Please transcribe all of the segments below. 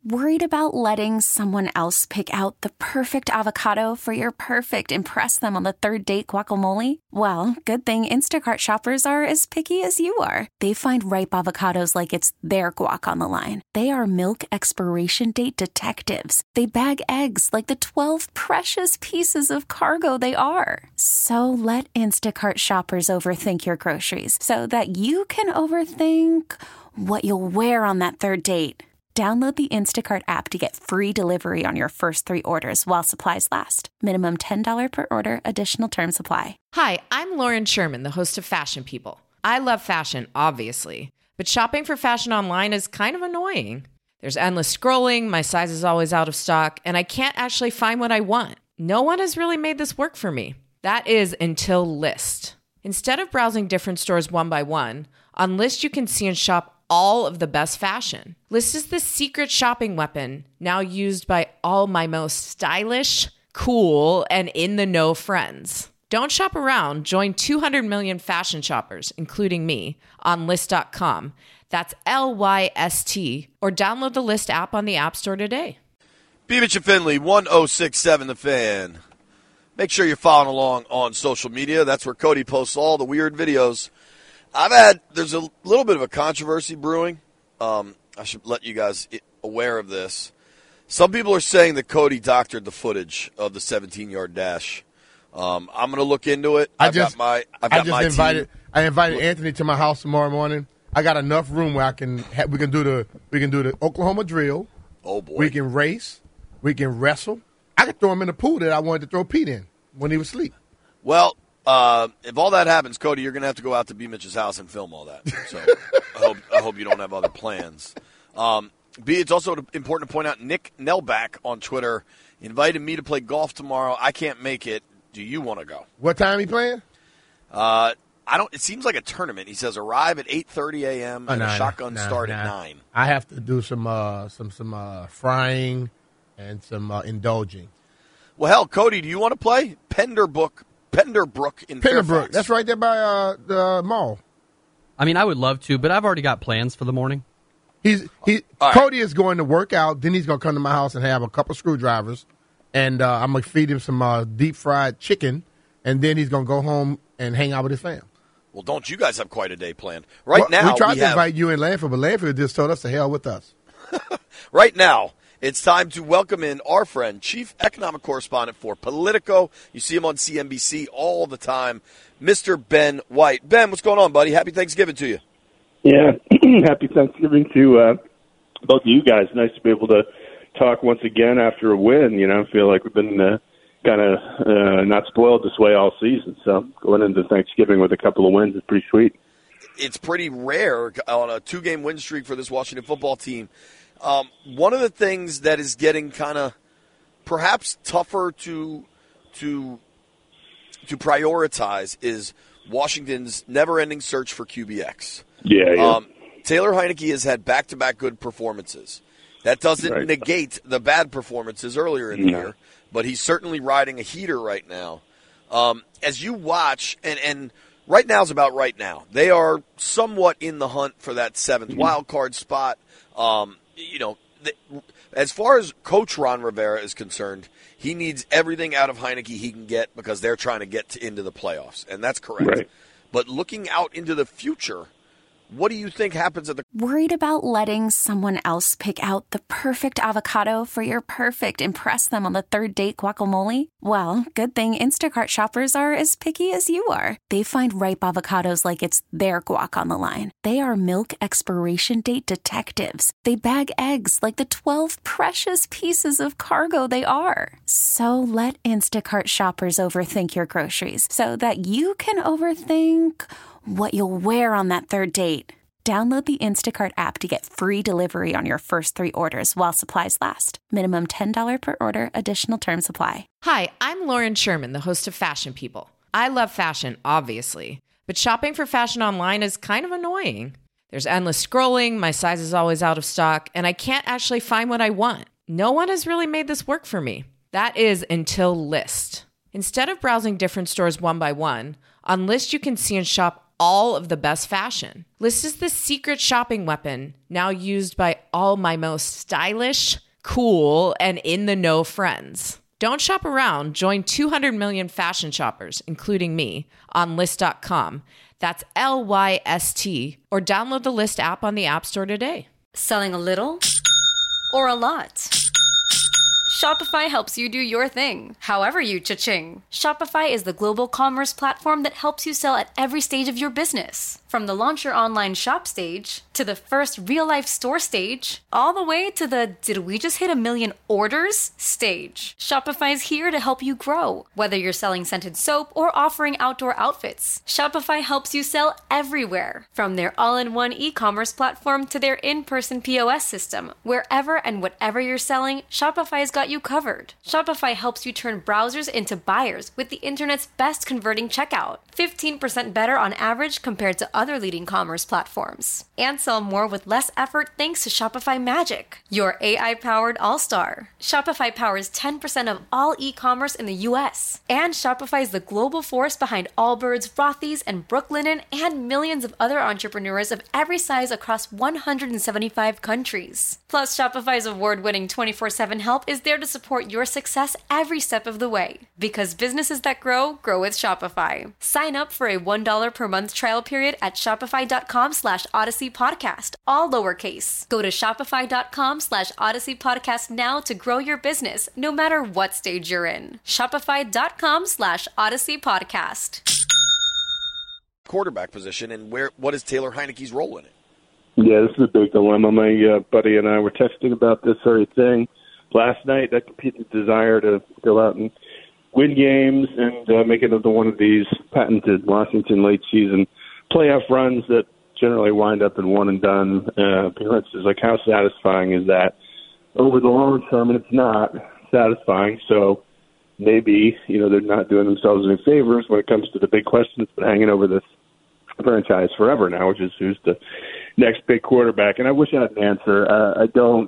Worried about letting someone else pick out the perfect avocado for your perfect impress them on the third date guacamole? Well, good thing Instacart shoppers are as picky as you are. They find ripe avocados like it's their guac on the line. They are milk expiration date detectives. They bag eggs like the 12 precious pieces of cargo they are. So let Instacart shoppers overthink your groceries so that you can overthink what you'll wear on that third date. Download the Instacart app to get free delivery on your first 3 orders while supplies last. Minimum $10 per order. Additional terms apply. Hi, I'm Lauren Sherman, the host of Fashion People. I love fashion, obviously, but shopping for fashion online is kind of annoying. There's endless scrolling, my size is always out of stock, and I can't actually find what I want. No one has really made this work for me. That is until Lyst. Instead of browsing different stores one by one, on Lyst you can see and shop all of the best fashion. Lyst is the secret shopping weapon now used by all my most stylish, cool, and in-the-know friends. Don't shop around. Join 200 million fashion shoppers, including me, on Lyst.com. That's Lyst, or download the Lyst app on the App Store today. Beamish and Finley, 1067 The Fan. Make sure you're following along on social media. That's where Cody posts all the weird videos. There's a little bit of a controversy brewing. I should let you guys aware of this. Some people are saying that Cody doctored the footage of the 17-yard dash. I'm going to look into it. I invited Anthony to my house tomorrow morning. I got enough room where we can do the Oklahoma drill. Oh boy. We can race. We can wrestle. I could throw him in the pool that I wanted to throw Pete in when he was asleep. Well, if all that happens, Cody, you're going to have to go out to B. Mitch's house and film all that. So I hope you don't have other plans. It's also important to point out Nick Nelback on Twitter invited me to play golf tomorrow. I can't make it. Do you want to go? What time he playing? It seems like a tournament. He says arrive at 8:30 a.m. and a shotgun start at 9. I have to do some frying and some indulging. Well, hell, Cody, do you want to play Penderbrook in Fairfax? That's right there by the mall. I mean, I would love to, but I've already got plans for the morning. Cody is going to work out. Then he's going to come to my house and have a couple screwdrivers, and I'm going to feed him some deep fried chicken, and then he's going to go home and hang out with his fam. Well, don't you guys have quite a day planned? Now we tried to invite you and Lanford, but Lanford just told us to hell with us. Right now, it's time to welcome in our friend, Chief Economic Correspondent for Politico. You see him on CNBC all the time, Mr. Ben White. Ben, what's going on, buddy? Happy Thanksgiving to you. Yeah, happy Thanksgiving to both of you guys. Nice to be able to talk once again after a win. I feel like we've been kind of not spoiled this way all season. So going into Thanksgiving with a couple of wins is pretty sweet. It's pretty rare on a 2-game win streak for this Washington football team. One of the things that is getting kind of perhaps tougher to prioritize is Washington's never-ending search for QBX. Yeah. Taylor Heinicke has had back-to-back good performances. That doesn't negate the bad performances earlier in the year, but he's certainly riding a heater right now. As you watch, and right now is about right now. They are somewhat in the hunt for that 7th wild card spot. As far as Coach Ron Rivera is concerned, he needs everything out of Heinicke he can get because they're trying to get into the playoffs, and that's correct. Right. But looking out into the future, what do you think happens at the... Worried about letting someone else pick out the perfect avocado for your perfect impress them on the third date guacamole? Well, good thing Instacart shoppers are as picky as you are. They find ripe avocados like it's their guac on the line. They are milk expiration date detectives. They bag eggs like the 12 precious pieces of cargo they are. So let Instacart shoppers overthink your groceries so that you can overthink what you'll wear on that third date. Download the Instacart app to get free delivery on your first 3 orders while supplies last. Minimum $10 per order. Additional terms apply. Hi, I'm Lauren Sherman, the host of Fashion People. I love fashion, obviously, but shopping for fashion online is kind of annoying. There's endless scrolling, my size is always out of stock, and I can't actually find what I want. No one has really made this work for me. That is until Lyst. Instead of browsing different stores one by one, on Lyst you can see and shop all of the best fashion. Lyst is the secret shopping weapon now used by all my most stylish, cool, and in-the-know friends. Don't shop around. Join 200 million fashion shoppers, including me, on Lyst.com. That's LYST. Or download the Lyst app on the App Store today. Selling a little or a lot? Shopify helps you do your thing, however you cha-ching. Shopify is the global commerce platform that helps you sell at every stage of your business. From the launch your online shop stage, to the first real-life store stage, all the way to the did we just hit 1 million orders stage. Shopify's here to help you grow. Whether you're selling scented soap or offering outdoor outfits, Shopify helps you sell everywhere. From their all-in-one e-commerce platform to their in-person POS system, wherever and whatever you're selling, Shopify's got you covered. Shopify helps you turn browsers into buyers with the internet's best converting checkout. 15% better on average compared to other leading commerce platforms. And sell more with less effort thanks to Shopify Magic, your AI-powered all-star. Shopify powers 10% of all e-commerce in the US. And Shopify is the global force behind Allbirds, Rothy's, and Brooklinen, and millions of other entrepreneurs of every size across 175 countries. Plus, Shopify's award-winning 24/7 help is there to support your success every step of the way. Because businesses that grow, grow with Shopify. Sign up for a $1 per month trial period at shopify.com/Odyssey Podcast, all lowercase. Go to shopify.com/Odyssey Podcast now to grow your business, no matter what stage you're in. Shopify.com/Odyssey Podcast. Quarterback position, and what is Taylor Heineke's role in it? Yeah, this is a big dilemma. My buddy and I were texting about this very thing last night. That competing desire to go out and win games and make it into one of these patented Washington late season playoff runs that generally wind up in one and done appearances. Like, how satisfying is that over the long term? And it's not satisfying. So maybe, they're not doing themselves any favors when it comes to the big question that's been hanging over this franchise forever now, which is who's the next big quarterback. And I wish I had an answer. I don't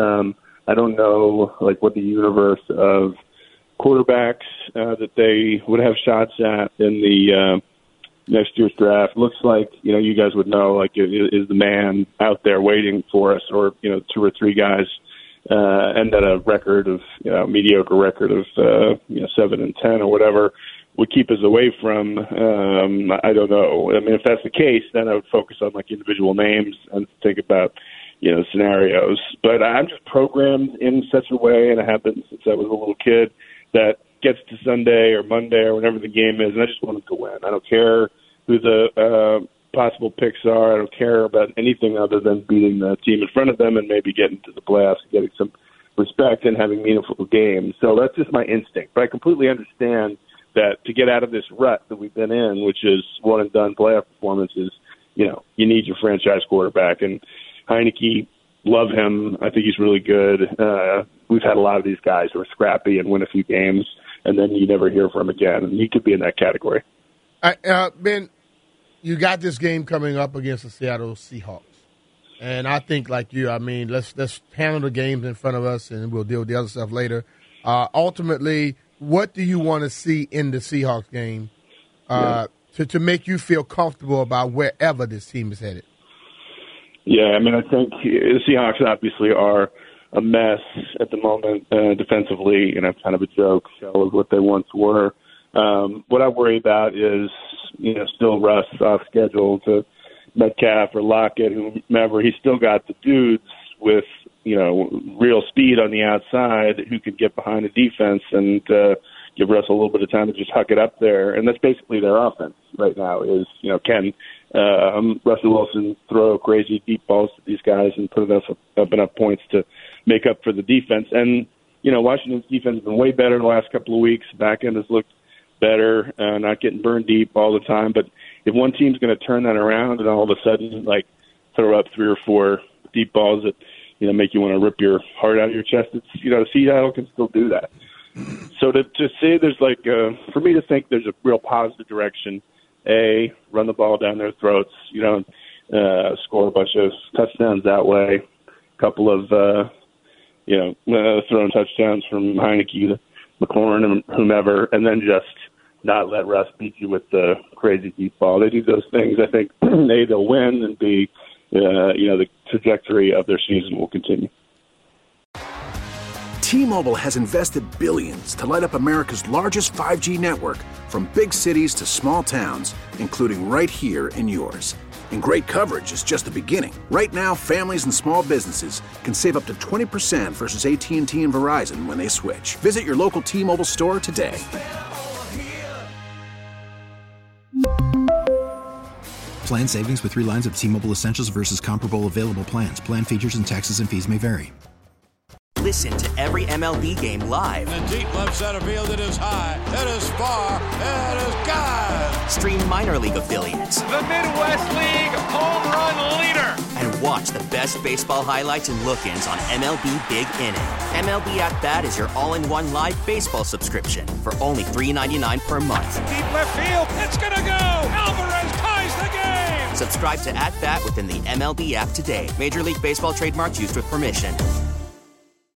know what the universe of quarterbacks that they would have shots at in the next year's draft. Looks like, you guys would know, is the man out there waiting for us, or, 2 or 3 guys and at a record of, mediocre record of, 7-10 or whatever would keep us away from, I don't know. I mean, if that's the case, then I would focus on individual names and think about, scenarios. But I'm just programmed in such a way, and I have been since I was a little kid, that gets to Sunday or Monday or whenever the game is, and I just want them to win. I don't care who the possible picks are. I don't care about anything other than beating the team in front of them and maybe getting to the playoffs and getting some respect and having meaningful games. So that's just my instinct. But I completely understand that to get out of this rut that we've been in, which is one-and-done playoff performances, you need your franchise quarterback. And Heineke, love him. I think he's really good. We've had a lot of these guys who are scrappy and win a few games, and then you never hear from him again. And he could be in that category. Ben, you got this game coming up against the Seattle Seahawks. And I think, like you, let's handle the games in front of us, and we'll deal with the other stuff later. Ultimately, what do you want to see in the Seahawks game to make you feel comfortable about wherever this team is headed? Yeah, I think the Seahawks obviously are a mess at the moment defensively, kind of a joke shell of what they once were. What I worry about is, still Russ off schedule to Metcalf or Lockett, whomever. He's still got the dudes with, real speed on the outside who could get behind the defense and give Russ a little bit of time to just huck it up there. And that's basically their offense right now is, can Russell Wilson throw crazy deep balls to these guys and put enough points to make up for the defense. And, Washington's defense has been way better the last couple of weeks. Back end has looked better, not getting burned deep all the time. But if one team's going to turn that around and all of a sudden, throw up 3 or 4 deep balls that, make you want to rip your heart out of your chest, it's, Seattle can still do that. So to say there's for me to think there's a real positive direction, run the ball down their throats, score a bunch of touchdowns that way, a couple of, throwing touchdowns from Heineke to McLaurin and whomever, and then just not let Russ beat you with the crazy deep ball. They do those things. I think A, they'll win, and B, the trajectory of their season will continue. T-Mobile has invested billions to light up America's largest 5G network, from big cities to small towns, including right here in yours. And great coverage is just the beginning. Right now, families and small businesses can save up to 20% versus AT&T and Verizon when they switch. Visit your local T-Mobile store today. Plan savings with 3 lines of T-Mobile Essentials versus comparable available plans. Plan features and taxes and fees may vary. Listen to every MLB game live. In the deep left center field, it is high, it is far, it is gone. Stream minor league affiliates. The Midwest League home run leader. And watch the best baseball highlights and look-ins on MLB Big Inning. MLB At Bat is your all-in-one live baseball subscription for only $3.99 per month. Deep left field, it's gonna go. Alvarez ties the game. Subscribe to At Bat within the MLB app today. Major League Baseball trademarks used with permission.